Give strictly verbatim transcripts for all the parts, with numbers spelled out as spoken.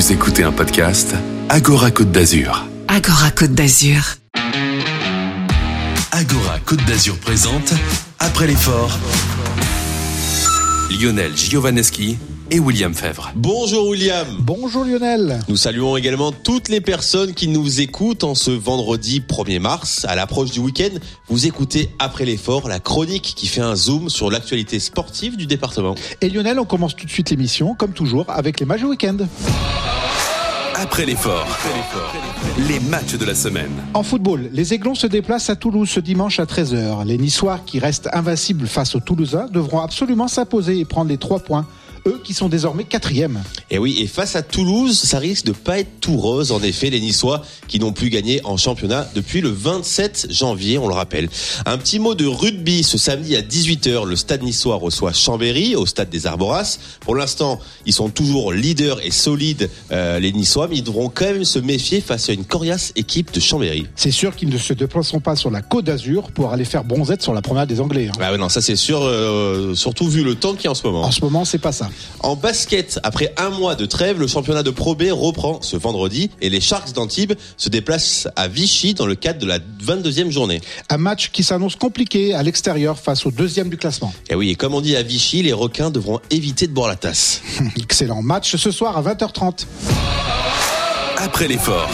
Vous écoutez un podcast Agora Côte d'Azur. Agora Côte d'Azur. Agora Côte d'Azur présente Après l'effort, Lionel Giovaneschi et William Febvre. Bonjour William. Bonjour Lionel. Nous saluons également toutes les personnes qui nous écoutent en ce vendredi premier mars. À l'approche du week-end, vous écoutez Après l'effort, la chronique qui fait un zoom sur l'actualité sportive du département. Et Lionel, on commence tout de suite l'émission, comme toujours, avec les matchs du week-end. Après l'effort, les matchs de la semaine. En football, les Aiglons se déplacent à Toulouse ce dimanche à treize heures. Les Niçois, qui restent invincibles face aux Toulousains, devront absolument s'imposer et prendre les trois points. Eux qui sont désormais quatrièmes. Et oui, et face à Toulouse, ça risque de pas être tout rose. En effet, les Niçois qui n'ont plus gagné en championnat depuis le vingt-sept janvier, on le rappelle. Un petit mot de rugby. Ce samedi à dix-huit heures, le stade niçois reçoit Chambéry au stade des Arboras. Pour l'instant, ils sont toujours leaders et solides, euh, les Niçois, mais ils devront quand même se méfier face à une coriace équipe de Chambéry. C'est sûr qu'ils ne se déplaceront pas sur la Côte d'Azur pour aller faire bronzette sur la promenade des Anglais. Hein. Ah ouais, non, ça c'est sûr, euh, surtout vu le temps qu'il y a en ce moment. En ce moment, c'est pas ça. En basket, après un mois de trêve, le championnat de Pro B reprend ce vendredi et les Sharks d'Antibes se déplacent à Vichy dans le cadre de la vingt-deuxième journée. Un match qui s'annonce compliqué à l'extérieur face au deuxième du classement. Et oui, et comme on dit à Vichy, les requins devront éviter de boire la tasse. Excellent match ce soir à vingt heures trente. Après l'effort,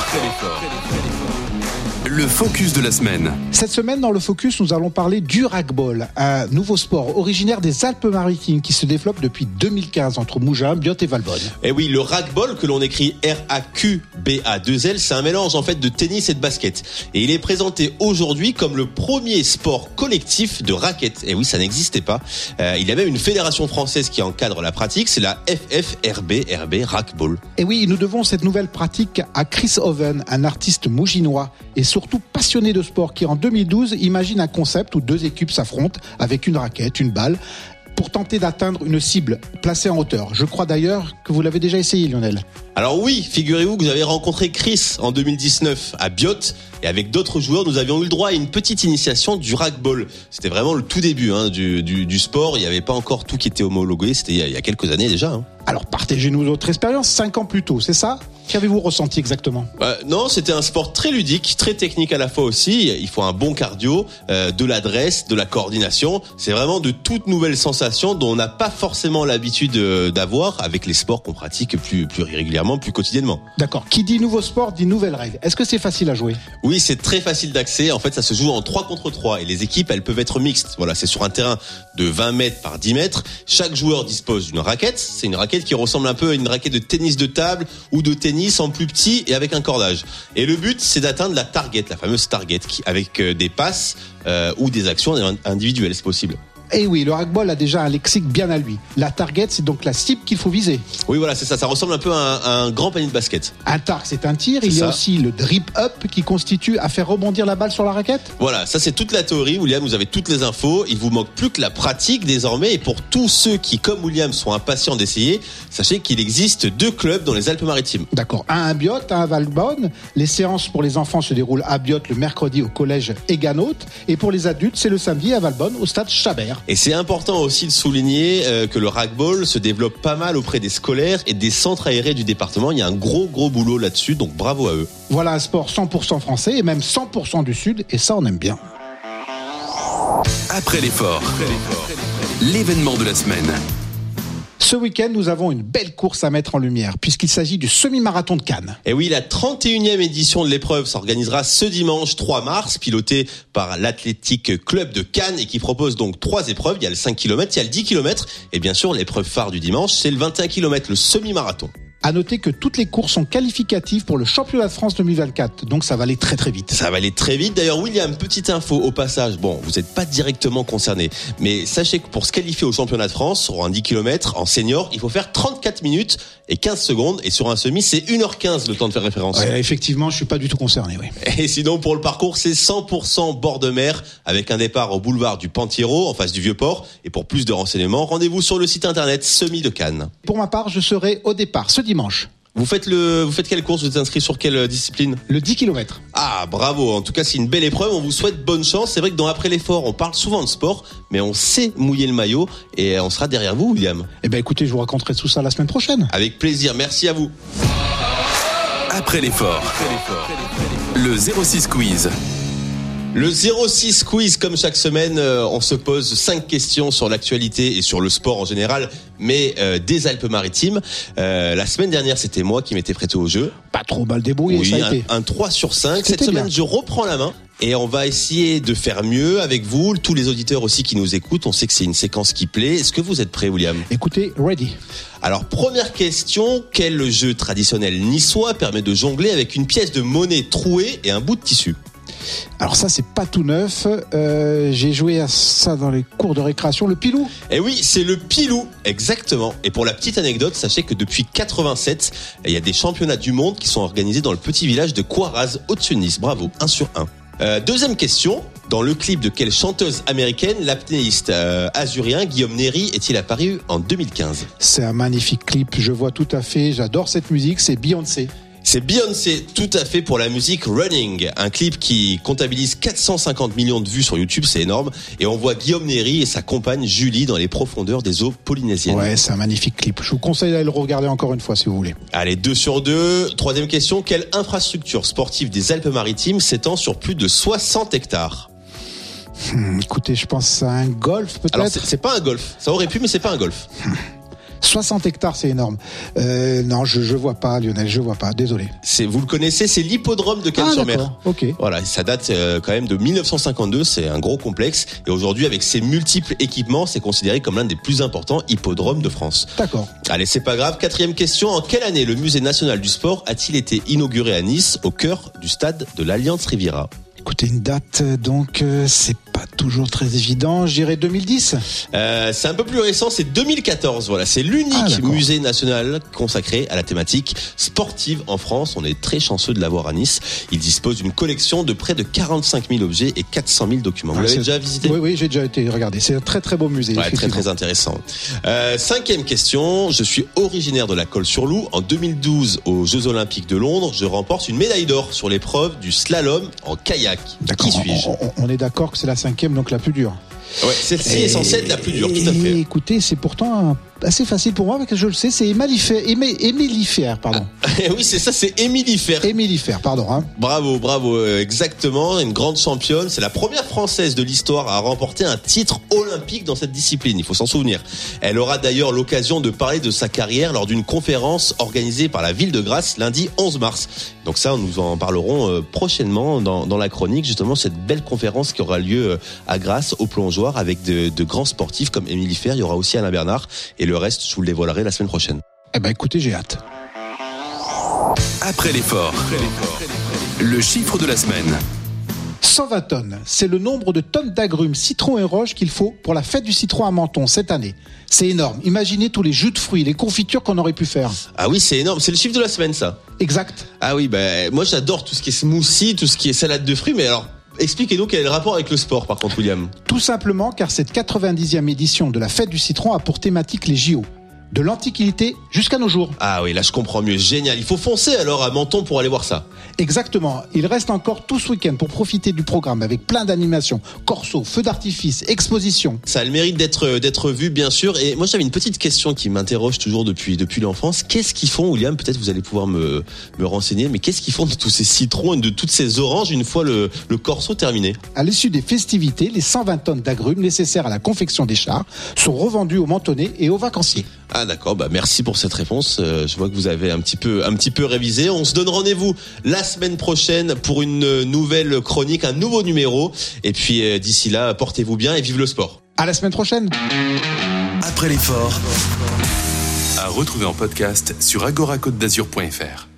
le focus de la semaine. Cette semaine, dans le focus, nous allons parler du racball, un nouveau sport originaire des Alpes-Maritimes qui se développe depuis deux mille quinze entre Mougins, Biot et Valbonne. Et oui, le racball, que l'on écrit R A Q B A deux L, c'est un mélange en fait de tennis et de basket. Et il est présenté aujourd'hui comme le premier sport collectif de raquettes. Et oui, ça n'existait pas. Euh, il y a même une fédération française qui encadre la pratique, c'est la F F R B R B Racball. Et oui, nous devons cette nouvelle pratique à Chris Oven, un artiste mouginois et surtout passionné de sport qui en deux mille douze imagine un concept où deux équipes s'affrontent avec une raquette, une balle, pour tenter d'atteindre une cible placée en hauteur. Je crois d'ailleurs que vous l'avez déjà essayé, Lionel. Alors oui, figurez-vous que vous avez rencontré Chris en deux mille dix-neuf à Biot et avec d'autres joueurs, nous avions eu le droit à une petite initiation du racball. C'était vraiment le tout début hein, du, du, du sport. Il n'y avait pas encore tout qui était homologué. C'était il y a quelques années déjà. Hein. Alors partagez-nous votre expérience cinq ans plus tôt, c'est ça ? Qu'avez-vous ressenti exactement ? euh, Non, c'était un sport très ludique, très technique à la fois aussi. Il faut un bon cardio, euh, de l'adresse, de la coordination. C'est vraiment de toutes nouvelles sensations dont on n'a pas forcément l'habitude d'avoir avec les sports qu'on pratique plus, plus régulièrement, plus quotidiennement. D'accord. Qui dit nouveau sport dit nouvelles règles. Est-ce que c'est facile à jouer ? Oui, c'est très facile d'accès. En fait, ça se joue en trois contre trois et les équipes, elles peuvent être mixtes. Voilà, c'est sur un terrain de vingt mètres par dix mètres. Chaque joueur dispose d'une raquette. C'est une raquette qui ressemble un peu à une raquette de tennis de table ou de tennis en plus petit et avec un cordage. Et le but, c'est d'atteindre la target, la fameuse target, qui, avec des passes euh, ou des actions individuelles, c'est possible. Eh oui, le racball a déjà un lexique bien à lui. La target, c'est donc la cible qu'il faut viser. Oui, voilà, c'est ça. Ça ressemble un peu à un, à un grand panier de basket. Un target, c'est un tir. C'est Il y a ça. aussi le drip up qui constitue à faire rebondir la balle sur la raquette. Voilà, ça c'est toute la théorie. William, vous avez toutes les infos. Il vous manque plus que la pratique désormais. Et pour tous ceux qui, comme William, sont impatients d'essayer, sachez qu'il existe deux clubs dans les Alpes-Maritimes. D'accord. Un à Biot, un à Valbonne. Les séances pour les enfants se déroulent à Biot le mercredi au collège Eganote. Et pour les adultes, c'est le samedi à Valbonne au stade Chabert. Et c'est important aussi de souligner euh, que le racball se développe pas mal auprès des scolaires et des centres aérés du département. Il y a un gros gros boulot là-dessus, donc bravo à eux. Voilà un sport cent pour cent français et même cent pour cent du Sud, et ça on aime bien. Après l'effort, l'événement de la semaine. Ce week-end, nous avons une belle course à mettre en lumière, puisqu'il s'agit du semi-marathon de Cannes. Et oui, la trente et unième édition de l'épreuve s'organisera ce dimanche trois mars, pilotée par l'Athletic Club de Cannes et qui propose donc trois épreuves. Il y a le cinq kilomètres, il y a le dix kilomètres et bien sûr l'épreuve phare du dimanche, c'est le vingt et un kilomètres, le semi-marathon. À noter que toutes les courses sont qualificatives pour le championnat de France deux mille vingt-quatre, donc ça va aller très très vite. Ça va aller très vite. D'ailleurs, William, petite info au passage. Bon, vous n'êtes pas directement concerné, mais sachez que pour se qualifier au championnat de France, sur un dix kilomètres en senior, il faut faire trente-quatre minutes et quinze secondes. Et sur un semi, c'est une heure quinze le temps de faire référence. Ouais, effectivement, je suis pas du tout concerné, oui. Et sinon, pour le parcours, c'est cent pour cent bord de mer, avec un départ au boulevard du Pantiero, en face du Vieux-Port. Et pour plus de renseignements, rendez-vous sur le site internet Semi de Cannes. Pour ma part, je serai au départ ce dimanche. Vous faites le, vous faites quelle course? Vous êtes inscrit sur quelle discipline? Le dix kilomètres. Ah, bravo. En tout cas, c'est une belle épreuve. On vous souhaite bonne chance. C'est vrai que dans Après l'effort, on parle souvent de sport, mais on sait mouiller le maillot et on sera derrière vous, William. Eh ben, écoutez, je vous raconterai tout ça la semaine prochaine. Avec plaisir. Merci à vous. Après l'effort, le zéro six quiz. Le zéro six quiz, comme chaque semaine, euh, on se pose cinq questions sur l'actualité et sur le sport en général, mais euh, des Alpes-Maritimes. Euh, la semaine dernière, c'était moi qui m'étais prêté au jeu. Pas trop mal débrouillé, Oui, ça a un, été. un trois sur cinq. Cette C'était semaine, bien. je reprends la main. Et on va essayer de faire mieux avec vous, tous les auditeurs aussi qui nous écoutent. On sait que c'est une séquence qui plaît. Est-ce que vous êtes prêts, William ? Écoutez, ready. Alors, première question. Quel jeu traditionnel niçois permet de jongler avec une pièce de monnaie trouée et un bout de tissu ? Alors ça, c'est pas tout neuf. Euh, j'ai joué à ça dans les cours de récréation. Le pilou. Eh oui, c'est le pilou, exactement. Et pour la petite anecdote, sachez que depuis quatre-vingt-sept, il y a des championnats du monde qui sont organisés dans le petit village de Coiraz, au-dessus de Nice. Bravo, un sur un. Euh, deuxième question. Dans le clip de quelle chanteuse américaine l'apnéiste euh, azurien Guillaume Néry est-il apparu en deux mille quinze ? C'est un magnifique clip. Je vois tout à fait. J'adore cette musique. C'est Beyoncé. C'est Beyoncé, tout à fait, pour la musique Running, un clip qui comptabilise quatre cent cinquante millions de vues sur YouTube, c'est énorme, et on voit Guillaume Néry et sa compagne Julie dans les profondeurs des eaux polynésiennes. Ouais, c'est un magnifique clip. Je vous conseille d'aller le regarder encore une fois si vous voulez. Allez, deux sur deux. Troisième question, quelle infrastructure sportive des Alpes-Maritimes s'étend sur plus de soixante hectares ? Hmm, écoutez, je pense à un golf Alors, peut-être. c'est, c'est pas un golf, ça aurait pu, mais c'est pas un golf. soixante hectares, c'est énorme. Euh, non, je je vois pas, Lionel, je vois pas. Désolé. C'est, vous le connaissez, c'est l'hippodrome de Ah, Cannes-sur-Mer. d'accord. Ok. Voilà, ça date euh, quand même de dix-neuf cent cinquante-deux, c'est un gros complexe. Et aujourd'hui, avec ses multiples équipements, c'est considéré comme l'un des plus importants hippodromes de France. D'accord. Allez, c'est pas grave. Quatrième question, en quelle année le Musée national du sport a-t-il été inauguré à Nice, au cœur du stade de l'Alliance Riviera ? Écoutez, une date, donc euh, c'est pas toujours très évident. Je dirais deux mille dix. Euh, c'est un peu plus récent, c'est deux mille quatorze. Voilà, c'est l'unique Ah, d'accord. musée national consacré à la thématique sportive en France. On est très chanceux de l'avoir à Nice. Il dispose d'une collection de près de quarante-cinq mille objets et quatre cent mille documents. Vous Ouais, l'avez c'est- déjà visité ? Oui, oui, j'ai déjà été regarder. C'est un très très beau musée. Ouais, très effectivement. très intéressant. Euh, cinquième question, je suis originaire de la Colle-sur-Loup. En deux mille douze, aux Jeux Olympiques de Londres, je remporte une médaille d'or sur l'épreuve du slalom en kayak. D'accord. Qui suis-je ? On, on- on est d'accord que c'est la cinquième, donc la plus dure. Ouais, celle-ci est censée être la plus dure, tout à Et fait. écoutez, c'est pourtant un- assez facile pour moi parce que je le sais, c'est émalifère, émé- émélifère, pardon. Oui, c'est ça, c'est Émilie Fer. Émélifère, pardon. Hein. Bravo, bravo, euh, exactement, une grande championne. C'est la première Française de l'histoire à remporter un titre olympique dans cette discipline, il faut s'en souvenir. Elle aura d'ailleurs l'occasion de parler de sa carrière lors d'une conférence organisée par la ville de Grasse lundi onze mars. Donc ça, nous en parlerons euh, prochainement dans, dans la chronique, justement, cette belle conférence qui aura lieu euh, à Grasse, au plongeoir, avec de, de grands sportifs comme Émilie Fer. Il y aura aussi Alain Bernard, et le reste, je vous le dévoilerai la semaine prochaine. Eh ben, écoutez, j'ai hâte. Après l'effort, le chiffre de la semaine. cent vingt tonnes, c'est le nombre de tonnes d'agrumes, citron et roche qu'il faut pour la fête du citron à Menton cette année. C'est énorme. Imaginez tous les jus de fruits, les confitures qu'on aurait pu faire. Ah oui, c'est énorme, c'est le chiffre de la semaine, ça. Exact. Ah oui, bah, moi j'adore tout ce qui est smoothie, tout ce qui est salade de fruits, mais alors, expliquez-nous quel est le rapport avec le sport, par contre, William. Tout simplement car cette quatre-vingt-dixième édition de la fête du citron a pour thématique les J O. De l'Antiquité jusqu'à nos jours. Ah oui, là je comprends mieux, génial. Il faut foncer alors à Menton pour aller voir ça. Exactement. Il reste encore tout ce week-end pour profiter du programme avec plein d'animations, corso, feux d'artifice, expositions. Ça a le mérite d'être d'être vu, bien sûr. Et moi j'avais une petite question qui m'interroge toujours depuis depuis l'enfance. Qu'est-ce qu'ils font, William ? Peut-être vous allez pouvoir me me renseigner. Mais qu'est-ce qu'ils font de tous ces citrons et de toutes ces oranges une fois le le corso terminé ? À l'issue des festivités, les cent vingt tonnes d'agrumes nécessaires à la confection des chars sont revendues aux mentonnais et aux vacanciers. Ah d'accord, bah merci pour cette réponse. Euh, je vois que vous avez un petit peu un petit peu révisé. On se donne rendez-vous la semaine prochaine pour une nouvelle chronique, un nouveau numéro. Et puis euh, d'ici là, portez-vous bien et vive le sport. À la semaine prochaine. Après l'effort, à retrouver en podcast sur agora côte d'azur point f r.